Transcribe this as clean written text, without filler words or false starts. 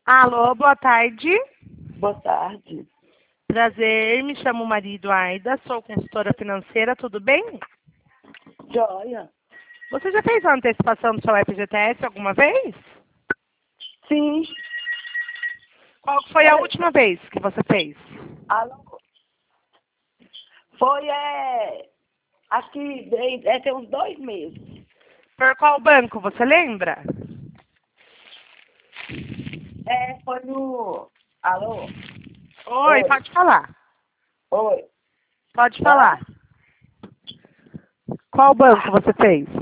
Alô, boa tarde. Boa tarde. Prazer, me chamo marido Aida, sou consultora financeira, tudo bem? Joia. Você já fez a antecipação do seu FGTS alguma vez? Sim. Qual foi a última vez que você fez? Alô. Foi, acho que tem uns 2 meses. Por qual banco, você lembra? Foi no... Alô? Oi, pode falar. Oi. Pode Hã? falar. Qual banco você fez?